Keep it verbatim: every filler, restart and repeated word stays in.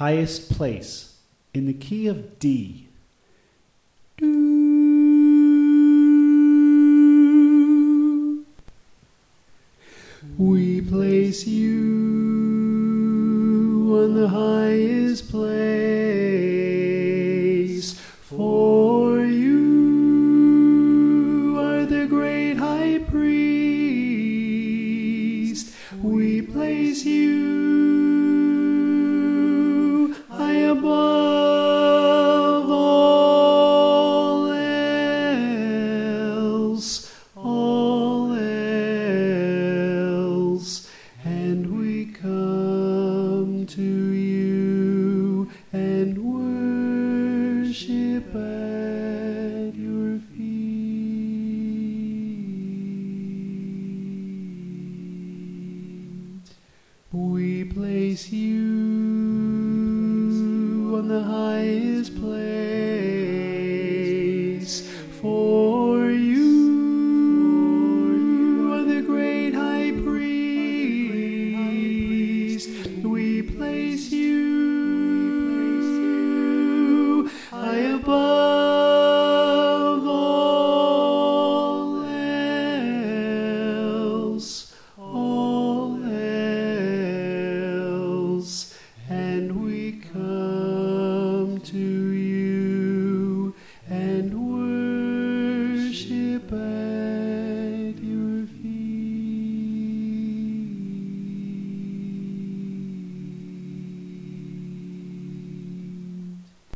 highest place, in the key of D. We place you on the highest place, for you are the great high priest. We place you high above all else, all else, and we come to you and worship at your feet. We place you on the highest place.